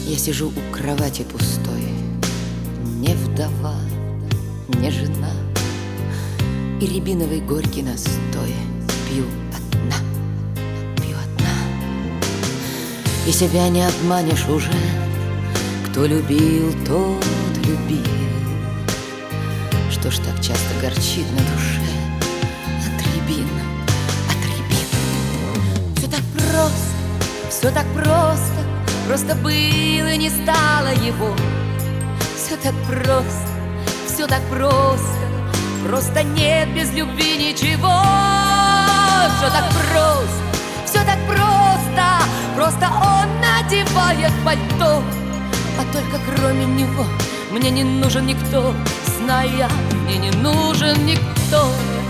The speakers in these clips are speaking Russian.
Я сижу у кровати пустой, не вдова, не жена, и рябиновый горький настой пью одна, пью одна. И себя не обманешь уже, кто любил, тот любил. Что ж так часто горчит на душе от рябин, от рябин. Все так просто, все так просто. Просто было и не стало его. Все так просто, все так просто. Просто нет без любви ничего. Все так просто, все так просто. Просто он надевает пальто. А только кроме него мне не нужен никто. Зная, мне не нужен никто.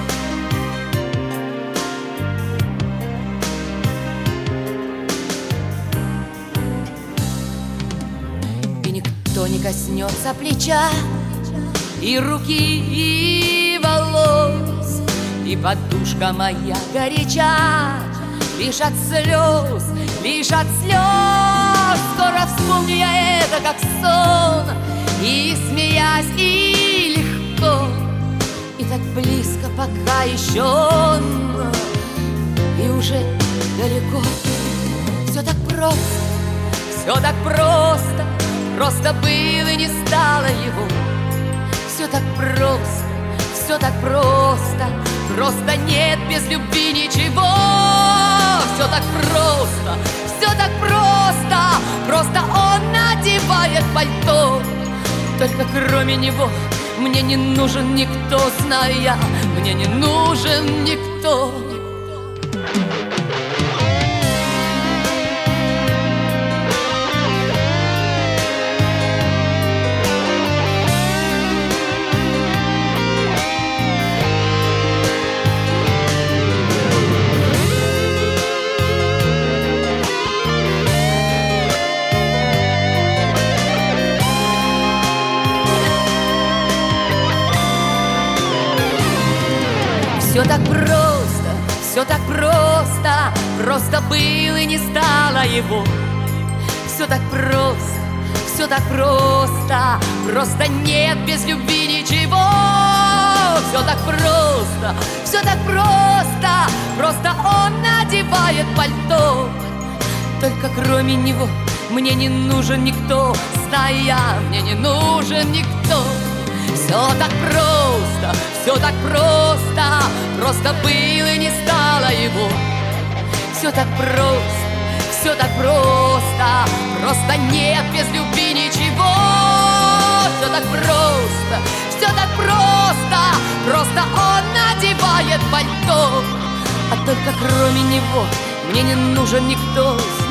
Никто не коснется плеча, и руки, и волос, и подушка моя горяча. Лишь от слез, лишь от слез. Скоро вспомню я это, как сон, и смеясь, и легко, и так близко, пока еще он, и уже далеко. Все так просто, все так просто. Просто было и не стало его. Все так просто, все так просто. Просто нет без любви ничего. Все так просто, все так просто. Просто он надевает пальто. Только кроме него мне не нужен никто. Знаю я, мне не нужен никто. Все так просто, все так просто. Просто было и не стало его. Все так просто, все так просто. Просто нет без любви ничего. Все так просто, все так просто. Просто он надевает пальто. Только кроме него мне не нужен никто. Знаю я, мне не нужен никто. Все так просто, все так просто. Просто было и не стало его. Все так просто, все так просто. Просто нет без любви ничего. Все так просто, все так просто. Просто он надевает пальто. А только кроме него мне не нужен никто.